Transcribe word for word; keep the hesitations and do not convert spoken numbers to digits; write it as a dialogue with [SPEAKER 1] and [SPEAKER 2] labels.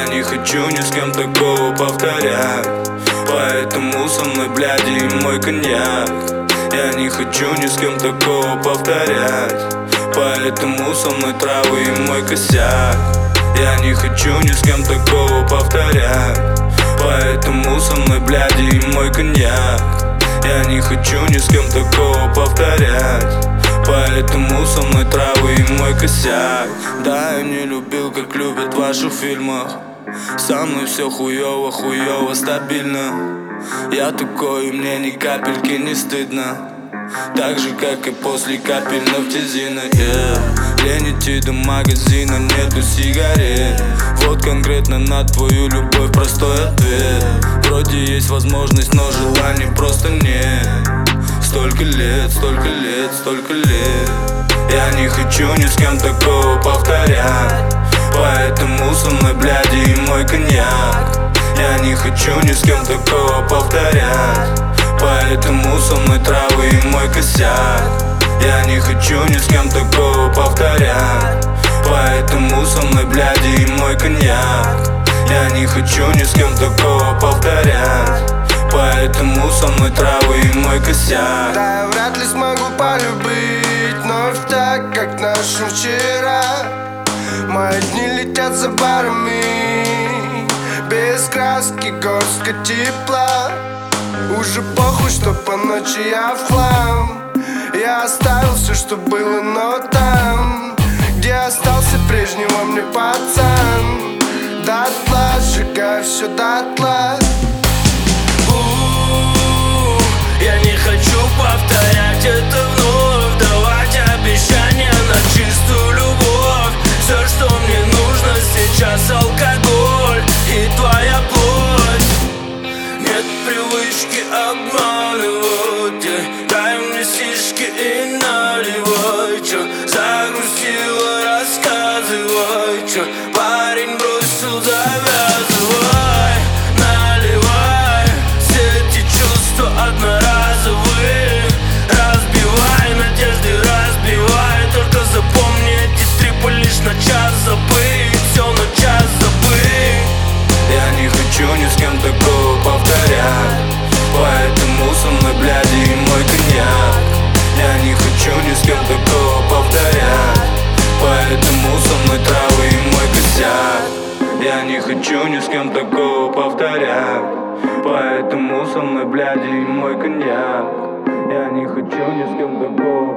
[SPEAKER 1] Я не хочу ни с кем такого повторять, поэтому со мной бляди и мой коньяк. Я не хочу ни с кем такого повторять, поэтому со мной травы и мой косяк. Я не хочу ни с кем такого повторять, поэтому со мной бляди и мой коньяк. Я не хочу ни с кем такого повторять, поэтому со мной травы и мой косяк. Да, я не любил, как любят в ваших фильмах. Со мной все хуёво, хуёво, стабильно. Я такой, и мне ни капельки не стыдно, так же, как и после капель нафтизина, yeah. Лень идти до магазина, нету сигарет. Вот конкретно на твою любовь простой ответ. Вроде есть возможность, но желаний просто нет. Столько лет, столько лет, столько лет. Я не хочу ни с кем такого повторять, поэтому со мной бляди и мой коньяк. Я не хочу ни с кем такого повторять, поэтому со мной травы и мой косяк. Я не хочу ни с кем такого повторять, поэтому со мной бляди и мой коньяк. Я не хочу ни с кем такого повторять, поэтому со мной травы и мой косяк.
[SPEAKER 2] Да, я вряд ли смогу полюбить вновь так, как нашим вчера. Мои дни летят за барами, без краски, горстка тепла. Уже похуй, что по ночи я в хлам. Я оставил все, что было, но там, где остался прежний во мне пацан, дотла, сжигаю все дотла.
[SPEAKER 3] Я не хочу повторять это вновь, давать обещания на чистую любовь. Все, что мне нужно сейчас, алкоголь и твоя плоть. Нет привычки обманывать, дай мне сишки и наливай. Чё загрустила, рассказывай, чё парень бросил, завязывай. Наливай все эти чувства одноразовые, разбивай надежды, разбивай. Только запомни, эти трипы лишь на час забыть, все на час забыть.
[SPEAKER 1] Я не хочу ни с кем такого повторять, поэтому со мной бляди и мой коньяк. Я не хочу ни с кем такого повторять, поэтому со мной травы и мой косяк. Я не хочу ни с кем такого повторять, поэтому со мной бляди и мой коньяк. Я не хочу ни с кем такого